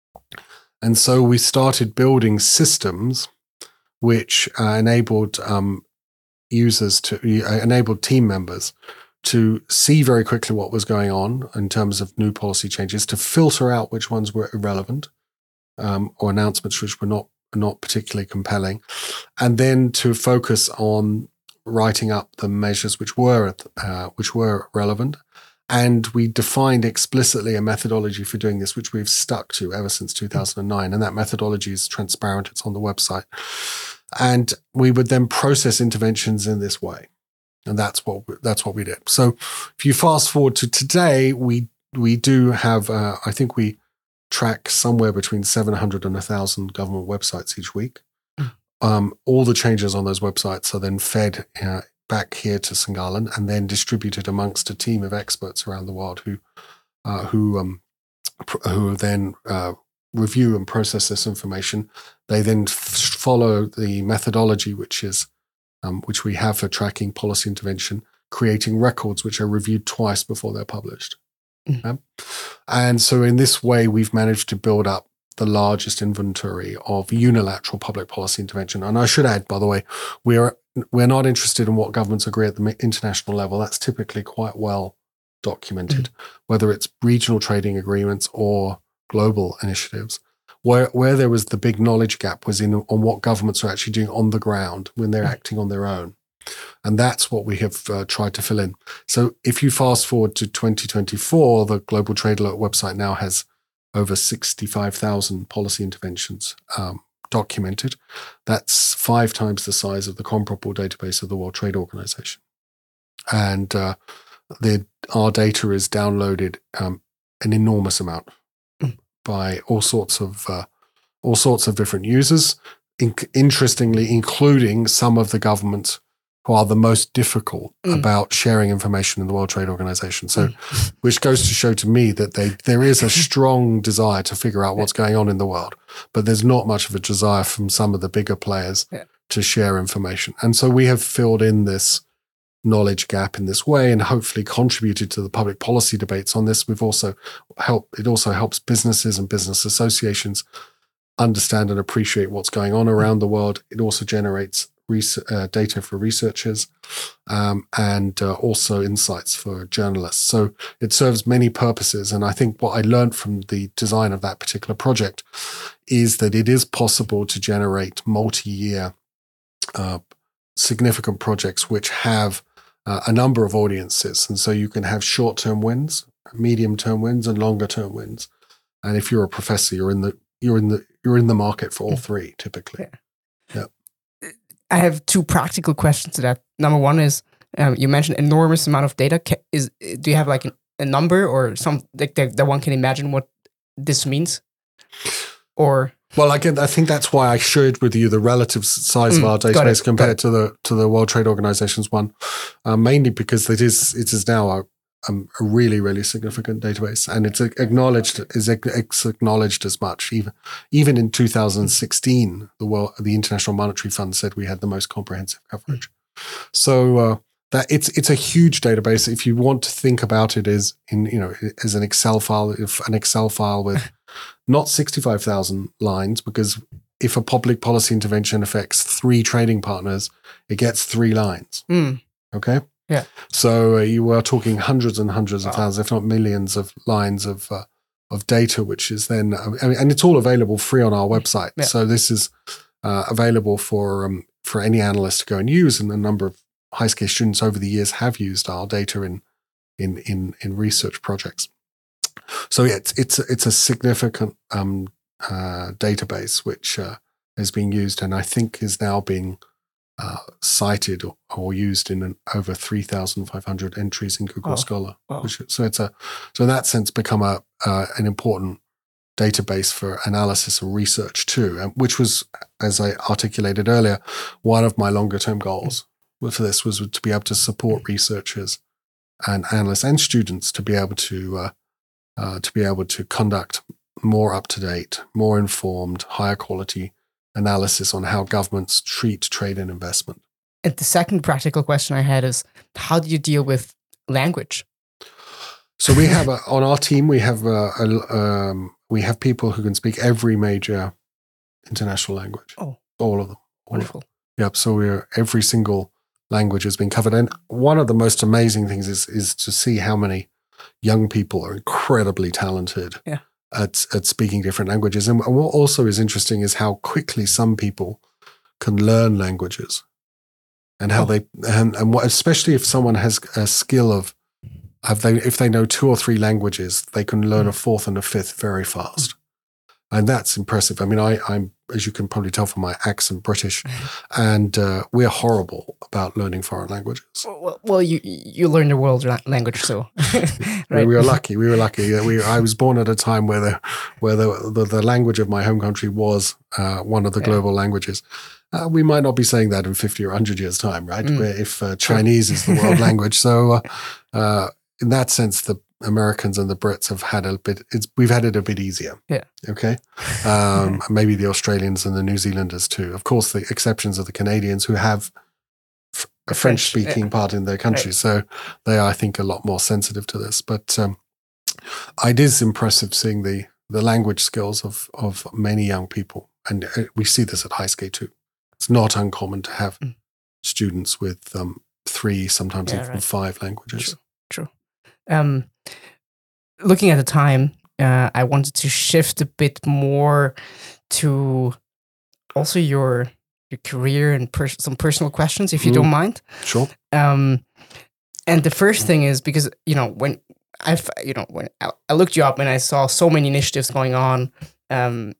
And so we started building systems which uh, enabled um, users to, uh, enabled team members to see very quickly what was going on in terms of new policy changes, to filter out which ones were irrelevant um, or announcements which were not not particularly compelling, and then to focus on writing up the measures which were uh, which were relevant. And we defined explicitly a methodology for doing this, which we've stuck to ever since two thousand nine. And that methodology is transparent. It's on the website. And we would then process interventions in this way. And that's what that's what we did. So if you fast forward to today, we we do have, uh, I think we track somewhere between seven hundred and one thousand government websites each week. Mm. Um, all the changes on those websites are then fed uh, back here to Saint Gallen and then distributed amongst a team of experts around the world who uh, who um, pr- who then uh, review and process this information. They then f- follow the methodology which is um, which we have for tracking policy intervention, creating records which are reviewed twice before they're published. Mm. Yeah? And so in this way, we've managed to build up the largest inventory of unilateral public policy intervention. And I should add, by the way, we're we're not interested in what governments agree at the international level. That's typically quite well documented, mm. whether it's regional trading agreements or global initiatives. Where where there was the big knowledge gap was in on what governments are actually doing on the ground when they're mm. acting on their own. And that's what we have uh, tried to fill in. So if you fast forward to twenty twenty-four, the Global Trade Alert website now has over sixty-five thousand policy interventions um, documented. That's five times the size of the comparable database of the World Trade Organization. And uh, the, our data is downloaded um, an enormous amount mm. by all sorts of uh, all sorts of different users, in- interestingly, including some of the governments who are the most difficult mm. about sharing information in the World Trade Organization. So, mm. which goes to show to me that they, there is a strong desire to figure out what's going on in the world, but there's not much of a desire from some of the bigger players yeah. to share information. And so we have filled in this knowledge gap in this way and hopefully contributed to the public policy debates on this. We've also helped, it also helps businesses and business associations understand and appreciate what's going on around the world. It also generates Research, uh, data for researchers um, and uh, also insights for journalists. So it serves many purposes. And I think what I learned from the design of that particular project is that it is possible to generate multi-year uh, significant projects which have uh, a number of audiences. And so you can have short-term wins, medium-term wins, and longer-term wins. And if you're a professor, you're in the you're in the you're in the market for all three typically. Yeah. yeah. I have two practical questions to that. Number one is, um, you mentioned enormous amount of data. Ca- is do you have like an, a number or some like that, that one can imagine what this means? Or Well, I, get, I think that's why I shared with you the relative size mm, of our database it, compared to the to the World Trade Organization's one, uh, mainly because it is it is now a, um, a really really significant database, and it's acknowledged is it's acknowledged as much. Even even in two thousand sixteen, the World the International Monetary Fund said we had the most comprehensive coverage. So uh, that it's it's a huge database. If you want to think about it as in you know as an Excel file, if an Excel file with not sixty-five thousand lines, because if a public policy intervention affects three trading partners, it gets three lines. Mm. Okay? Yeah. So uh, you are talking hundreds and hundreds wow. of thousands, if not millions of lines of uh, of data, which is then, uh, I mean, and it's all available free on our website. Yeah. So this is uh, available for um, for any analyst to go and use, and a number of HiSCAE students over the years have used our data in in in, in research projects. So yeah, it's it's it's a significant um, uh, database which uh, is being used, and I think is now being uh, cited or, or used in an, over three thousand five hundred entries in Google oh, Scholar. wow. Which, so it's a so in that sense become a uh, an important database for analysis and research too, and which was, as I articulated earlier, one of my longer term goals for this was to be able to support researchers and analysts and students to be able to uh, Uh, to be able to conduct more up-to-date, more informed, higher quality analysis on how governments treat trade and investment. And the second practical question I had is, how do you deal with language? So we have a, on our team we have a, a, um, we have people who can speak every major international language. Oh, all of them. All wonderful. Of them. Yep. So we're every single language has been covered, and one of the most amazing things is is to see how many young people are incredibly talented yeah. at at speaking different languages. And what also is interesting is how quickly some people can learn languages, and how oh. they and, and what, especially if someone has a skill of have they if they know two or three languages, they can learn mm. a fourth and a fifth very fast. And that's impressive. I mean, I, I'm, as you can probably tell from my accent, British, and uh, we're horrible about learning foreign languages. Well, well you you learn the world language, so right. we, we were lucky. We were lucky. We, I was born at a time where the where the the, the language of my home country was uh, one of the yeah. global languages. Uh, we might not be saying that in fifty or one hundred years' time, right? Mm. Where if uh, Chinese is the world language, so uh, uh, in that sense, the Americans and the Brits have had a bit, it's, we've had it a bit easier. Yeah. Okay. Um, maybe the Australians and the New Zealanders too. Of course, the exceptions are the Canadians who have f- a French speaking yeah. part in their country. Right. So they are, I think, a lot more sensitive to this. But um, it is impressive seeing the, the language skills of, of many young people. And we see this at HiSCAE too. It's not uncommon to have mm. students with um, three, sometimes yeah, even right. five languages. True. True. Um, looking at the time, uh, I wanted to shift a bit more to also your your career and pers- some personal questions, if you mm. don't mind. Sure. Um, and the first thing is because you know when I you know when I, I looked you up and I saw so many initiatives going on. Um,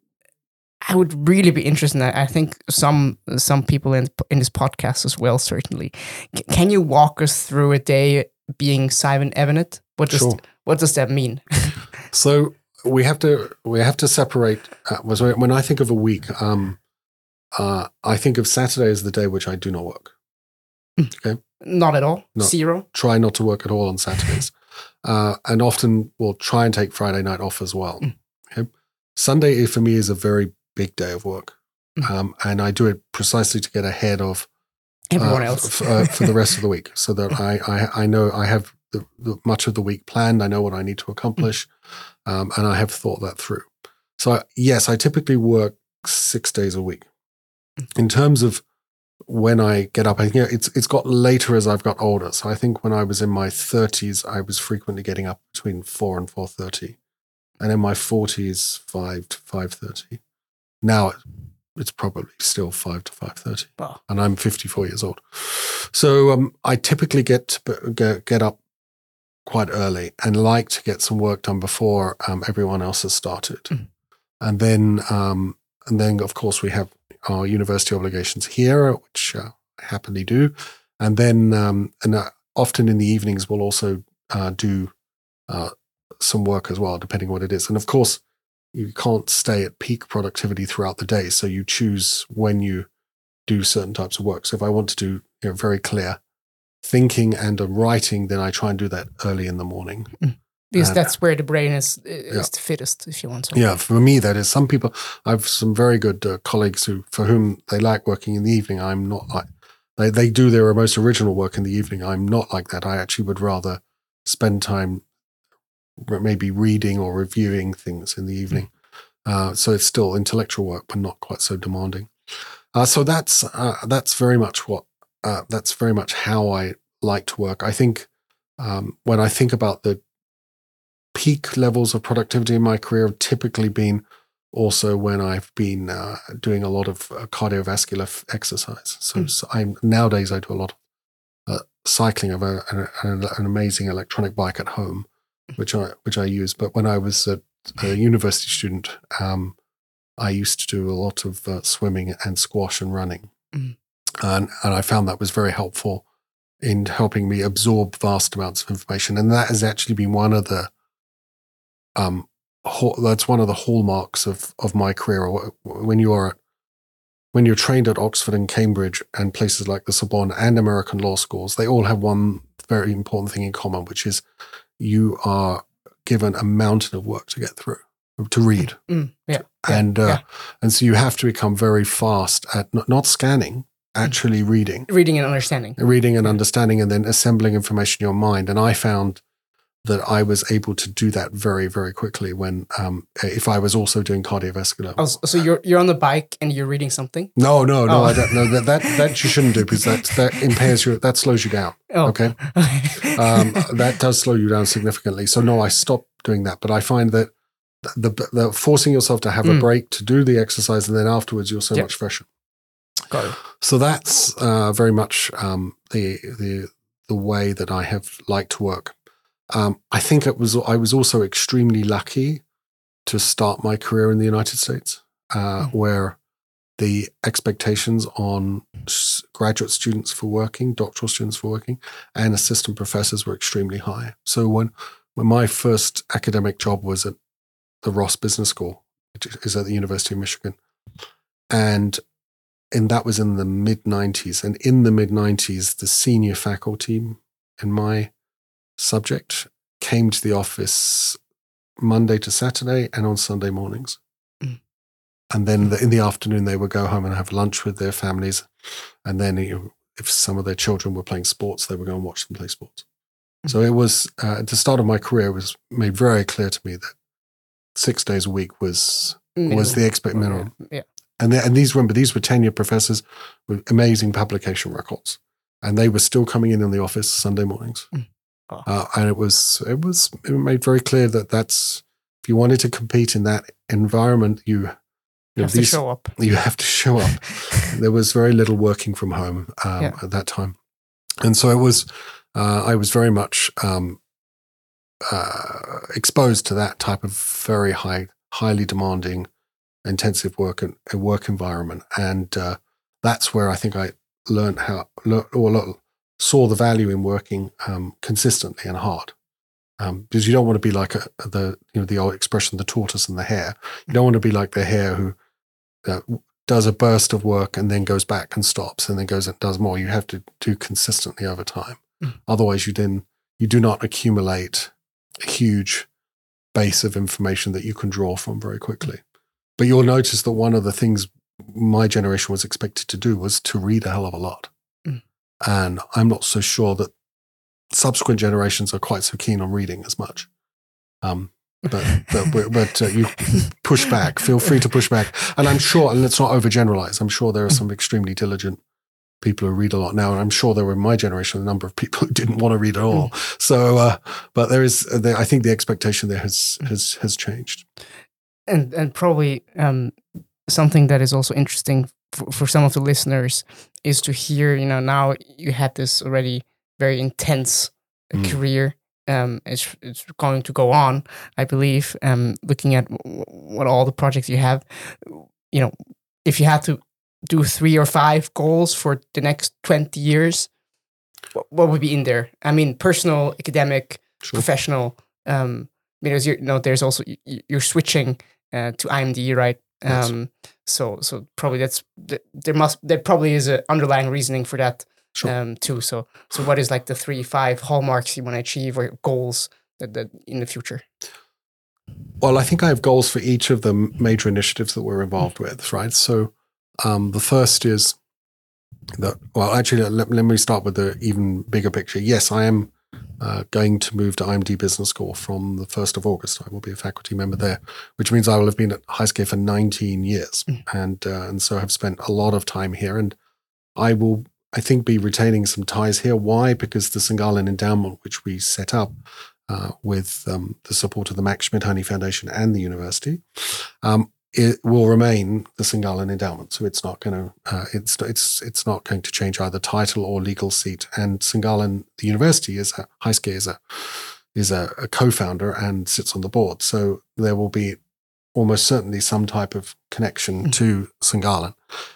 I would really be interested in that. I think some some people in in this podcast as well. Certainly, C- can you walk us through a day being Simon Evenet? What does sure. what does that mean? So we have to we have to separate. Uh, when I think of a week, um, uh, I think of Saturday as the day which I do not work. Okay, not at all. No, Zero. Try not to work at all on Saturdays, uh, and often will try and take Friday night off as well. Mm. Okay, Sunday for me is a very big day of work, mm. um, and I do it precisely to get ahead of everyone uh, else f- uh, for the rest of the week, so that I, I I know I have the, the, much of the week planned. I know what I need to accomplish, um, and I have thought that through. So I, yes, I typically work six days a week. In terms of when I get up, I think it's it's got later as I've got older. So I think when I was in my thirties, I was frequently getting up between four and four thirty, and in my forties, five to five thirty. Now it's probably still five to five thirty, wow. and I'm fifty-four years old. So um, I typically get, to, get get up quite early and like to get some work done before um, everyone else has started, mm. and then um, and then of course we have our university obligations here, which uh, I happily do, and then um, and uh, often in the evenings we'll also uh, do uh, some work as well, depending on what it is, and of course. you can't stay at peak productivity throughout the day. So you choose when you do certain types of work. So if I want to do, you know, very clear thinking and um, writing, then I try and do that early in the morning. Mm. Because and, that's where the brain is is yeah. the fittest, if you want to. Yeah, for me, that is. Some people, I have some very good uh, colleagues who, for whom they like working in the evening. I'm not like, they, they do their most original work in the evening. I'm not like that. I actually would rather spend time maybe reading or reviewing things in the evening. Mm. Uh, so it's still intellectual work, but not quite so demanding. Uh, so that's uh, that's very much what uh, that's very much how I like to work. I think um, when I think about the peak levels of productivity in my career, have typically been also when I've been uh, doing a lot of uh, cardiovascular f- exercise. So, mm. so I'm nowadays I do a lot of uh, cycling. of a, an, an amazing electronic bike at home, which I which I use. But when I was a, a university student, um, I used to do a lot of uh, swimming and squash and running. Mm. And, and I found that was very helpful in helping me absorb vast amounts of information. And that has actually been one of the, um, ho- that's one of the hallmarks of, of my career. When you are, when you're trained at Oxford and Cambridge and places like the Sorbonne and American law schools, they all have one very important thing in common, which is you are given a mountain of work to get through. To read, mm, yeah, and yeah, uh, yeah. and so you have to become very fast at not, not scanning, actually mm. reading, reading and understanding, reading and yeah. understanding, and then assembling information in your mind. And I found that I was able to do that very, very quickly when um, if I was also doing cardiovascular. Oh, so you're you're on the bike and you're reading something? No, no, no. Oh. I don't know that that that you shouldn't do because that that impairs you. That slows you down. Oh. Okay, um, that does slow you down significantly. So no, I stopped doing that. But I find that. The, the forcing yourself to have mm. a break to do the exercise, and then afterwards you're so yep. much fresher. Got it. So that's uh, very much um, the the the way that I have liked to work. Um, I think it was I was also extremely lucky to start my career in the United States, uh, mm. where the expectations on graduate students for working, doctoral students for working, and assistant professors were extremely high. So when when my first academic job was at the Ross Business School, which is at the University of Michigan. And and that was in the mid nineties. And in the mid nineties, the senior faculty in my subject came to the office Monday to Saturday and on Sunday mornings. Mm. And then the, in the afternoon, they would go home and have lunch with their families. And then you know, if some of their children were playing sports, they would go and watch them play sports. Mm. So it was, uh, at the start of my career, it was made very clear to me that six days a week was minimum. was the expect minimum. Yeah. yeah. And and these remember these were tenured professors with amazing publication records, and they were still coming in in the office Sunday mornings. Mm. Oh. Uh, and it was it was it made very clear that that's if you wanted to compete in that environment, you, you know, have these, to show up. You have to show up. There was very little working from home um, yeah. at that time, and so it was. Uh, I was very much. Um, Uh, exposed to that type of very high, highly demanding, intensive work and work environment, and uh, that's where I think I learned how or saw the value in working um, consistently and hard. Um, because you don't want to be like a, the you know the old expression, the tortoise and the hare. You don't want to be like the hare who uh, does a burst of work and then goes back and stops and then goes and does more. You have to do consistently over time. Mm. Otherwise, you then you do not accumulate a huge base of information that you can draw from very quickly. But you'll notice that one of the things my generation was expected to do was to read a hell of a lot. Mm. And I'm not so sure that subsequent generations are quite so keen on reading as much. Um, but but, but uh, you push back. Feel free to push back. And I'm sure, and let's not overgeneralize, I'm sure there are some extremely diligent people who read a lot now, and I'm sure there were in my generation a number of people who didn't want to read at all. Mm. So, uh, but there is, there, I think, the expectation there has has has changed, and and probably um, something that is also interesting for, for some of the listeners is to hear. You know, now you had this already very intense mm. career. Um, it's it's going to go on, I believe. Um, looking at w- what all the projects you have, you know, if you had to do three or five goals for the next twenty years, what, what would be in there? I mean, personal, academic, sure. professional, um, because you're, you know, there's also, you're switching uh, to I M D, right? Yes. Um, so so probably that's there must there probably is an underlying reasoning for that. Sure. Um, too. So so what is like the three five hallmarks you want to achieve or goals that, that in the future? Well, I think I have goals for each of the major initiatives that we're involved with, right? So um, the first is that, well, actually, let, let me start with the even bigger picture. Yes, I am uh, going to move to I M D Business School from the first of August. I will be a faculty member there, which means I will have been at HighScale for nineteen years. And, uh, and so have spent a lot of time here. And I will, I think, be retaining some ties here. Why? Because the St. Gallen Endowment, which we set up, Uh, with um, the support of the Max Schmidt-Honey Foundation and the university, um, it will remain the St. Gallen Endowment. So it's not going to uh, it's it's it's not going to change either title or legal seat. And St. Gallen, the university, is a HighScale is a is a, a co-founder and sits on the board. So there will be almost certainly some type of connection mm-hmm. to Saint Gallen.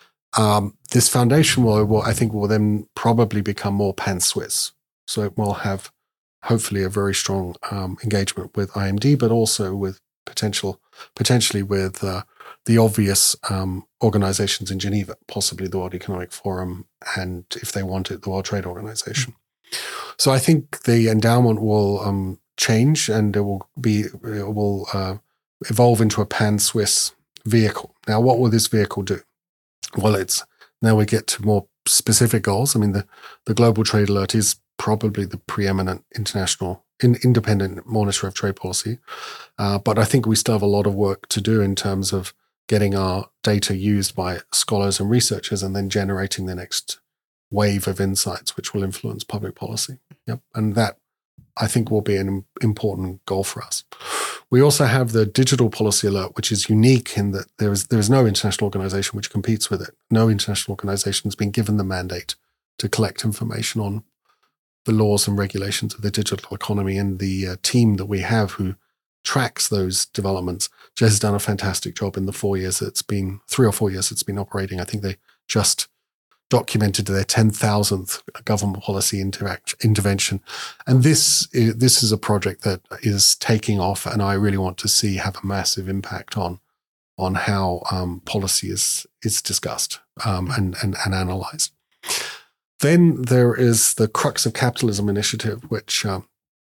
Um, this foundation will, will, I think, will then probably become more pan-Swiss. So it will have hopefully a very strong um, engagement with I M D, but also with potential, potentially with uh, the obvious um, organizations in Geneva, possibly the World Economic Forum, and if they want it, the World Trade Organization. So I think the endowment will um, change, and it will be it will uh, evolve into a pan-Swiss vehicle. Now, what will this vehicle do? Well, it's now we get to more specific goals. I mean, the, the Global Trade Alert is probably the preeminent international in, independent monitor of trade policy. Uh, but I think we still have a lot of work to do in terms of getting our data used by scholars and researchers and then generating the next wave of insights, which will influence public policy. Yep. And that, I think, will be an important goal for us. We also have the Digital Policy Alert, which is unique in that there is there is no international organization which competes with it. No international organization has been given the mandate to collect information on the laws and regulations of the digital economy, and the uh, team that we have who tracks those developments just has done a fantastic job in the four years that it's been, three or four years it's been operating. I think they just documented their ten thousandth government policy interact, intervention. And this is, this is a project that is taking off, and I really want to see have a massive impact on on how um, policy is is discussed um, and, and, and analyzed. Then there is the Crux of Capitalism initiative, which um,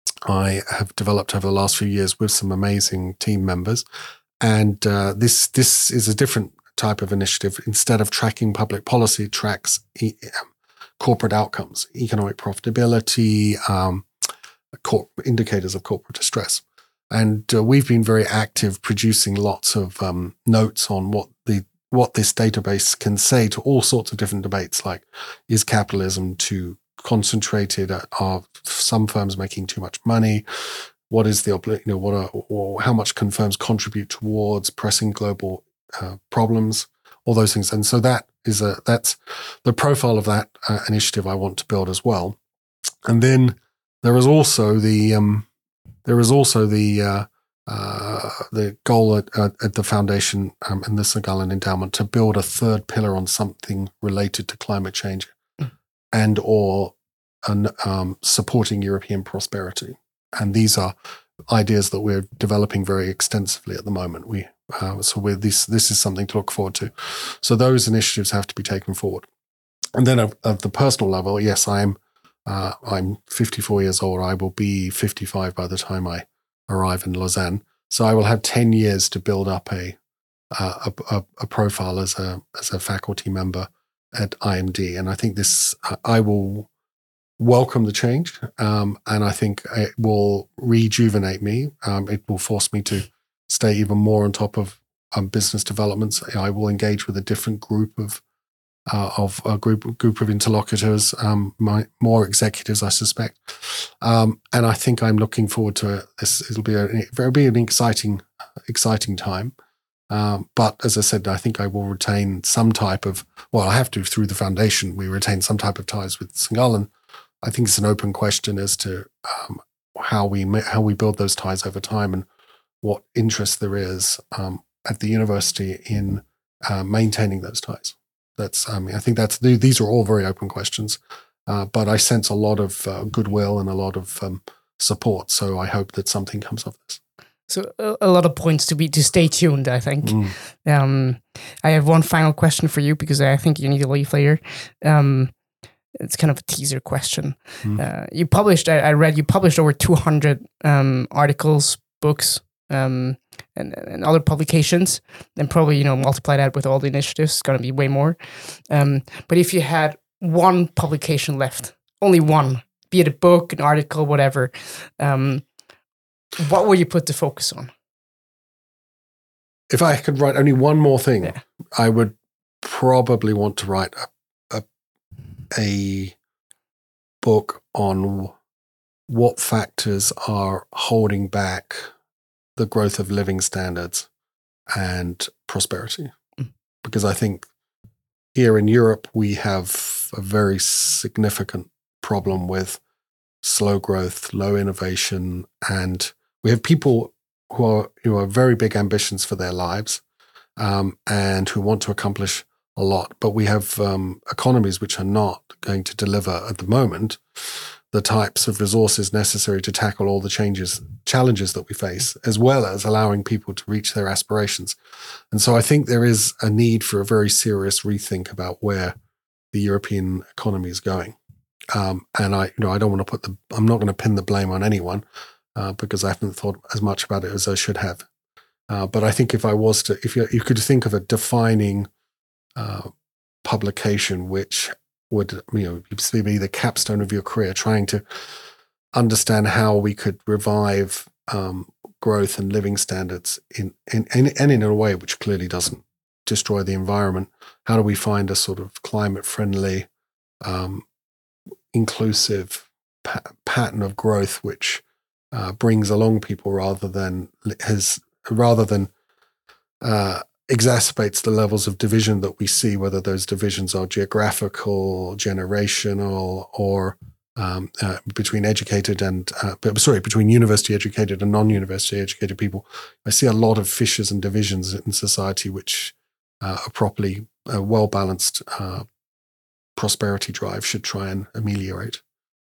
I have developed over the last few years with some amazing team members. And uh, this this is a different type of initiative. Instead of tracking public policy, it tracks e- corporate outcomes, economic profitability, um, cor- indicators of corporate distress. And uh, we've been very active producing lots of um, notes on what the what this database can say to all sorts of different debates, like, is capitalism too concentrated? Are some firms making too much money? What is the, you know, what are, or how much can firms contribute towards pressing global uh, problems? All those things. And so that is a, that's the profile of that uh, initiative I want to build as well. And then there is also the, um, there is also the, uh, Uh, the goal at, uh, at the foundation um, and the Saint Gallen Endowment to build a third pillar on something related to climate change mm. and or an, um, supporting European prosperity. And these are ideas that we're developing very extensively at the moment. We uh, so we're, this this is something to look forward to. So those initiatives have to be taken forward. And then at, at the personal level, yes, I'm uh, I'm fifty-four years old. I will be fifty-five by the time I arrive in Lausanne. So I will have ten years to build up a uh, a, a, a profile as a as a faculty member at I M D, and I think this uh, I will welcome the change, um, and I think it will rejuvenate me. Um, it will force me to stay even more on top of um, business developments. I will engage with a different group of uh, of a group group of interlocutors, um, my, more executives, I suspect. Um, and I think I'm looking forward to it. This. It'll be a it'll be an exciting exciting time. Um, but as I said, I think I will retain some type of, well, I have to through the foundation. We retain some type of ties with Saint Gallen. I think it's an open question as to um, how we how we build those ties over time and what interest there is um, at the university in uh, maintaining those ties. That's, I mean, I think that's, these are all very open questions, uh, but I sense a lot of uh, goodwill and a lot of um, support. So I hope that something comes of this. So a, a lot of points to be to stay tuned, I think. Mm. Um, I have one final question for you because I think you need to leave later. Um, it's kind of a teaser question. Mm. Uh, you published, I, I read, you published over two hundred um, articles, books, um, and, and other publications, and probably, you know, multiply that with all the initiatives, it's going to be way more. Um, but if you had one publication left, only one, be it a book, an article, whatever, um, what would you put the focus on? If I could write only one more thing, Yeah. I would probably want to write a, a, a book on what factors are holding back the growth of living standards and prosperity. Mm. Because I think here in Europe, we have a very significant problem with slow growth, low innovation, and we have people who are who are very big ambitions for their lives, um, and who want to accomplish a lot. But we have um, economies which are not going to deliver at the moment the types of resources necessary to tackle all the changes, challenges that we face, as well as allowing people to reach their aspirations. And so I think there is a need for a very serious rethink about where the European economy is going. Um, and I, you know, I don't want to put the, I'm not going to pin the blame on anyone uh, because I haven't thought as much about it as I should have. Uh, but I think if I was to, if you, you could think of a defining uh, publication which would, you know, be the capstone of your career, trying to understand how we could revive um, growth and living standards in, in, in, and in a way which clearly doesn't destroy the environment. How do we find a sort of climate-friendly, um, inclusive pa- pattern of growth which uh, brings along people rather than has rather than uh, exacerbates the levels of division that we see, whether those divisions are geographical, generational, or um, uh, between educated and uh, sorry between university educated and non-university educated people. I see a lot of fissures and divisions in society which uh, a properly uh, well-balanced uh, prosperity drive should try and ameliorate.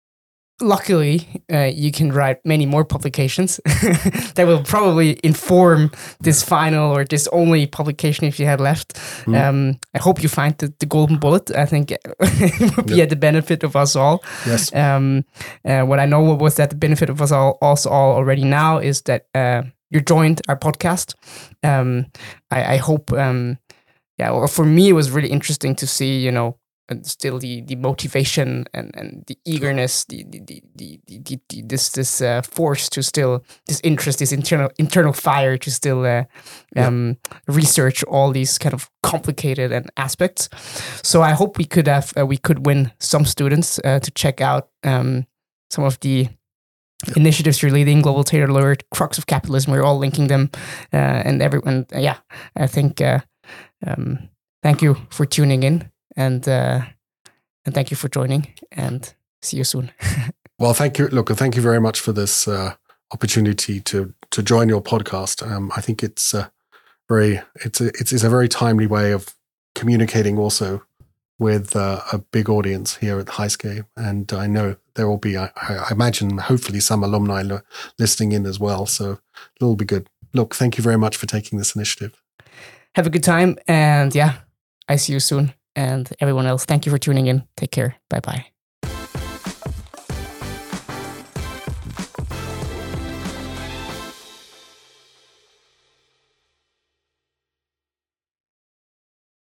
Luckily, uh, you can write many more publications that will probably inform this final or this only publication if you had left. Mm. Um, I hope you find the, the golden bullet. I think it would be yep. at the benefit of us all. Yes. Um, uh, what I know was that the benefit of us all, also all already now is that uh, you joined our podcast. Um, I, I hope, um, yeah, or for me, it was really interesting to see, you know, and still the, the motivation and, and the eagerness, the, the, the, the, the, the this this uh, force to still, this interest, this internal internal fire to still uh, um, yeah. research all these kind of complicated and aspects. So I hope we could have uh, we could win some students uh, to check out um, some of the yeah. initiatives you're leading, Global Tailored Alert, Crux of Capitalism. We're all linking them, uh, and everyone. Uh, yeah, I think. Uh, um, thank you for tuning in. And uh, and thank you for joining, and see you soon. Well, thank you. Look, thank you very much for this uh, opportunity to to join your podcast. Um, I think it's uh, very it's a, it's, it's a very timely way of communicating also with uh, a big audience here at HiSCAE, and I know there will be, I, I imagine, hopefully some alumni lo- listening in as well. So it'll be good. Look, thank you very much for taking this initiative. Have a good time, and yeah, I see you soon. And everyone else, thank you for tuning in. Take care. Bye-bye.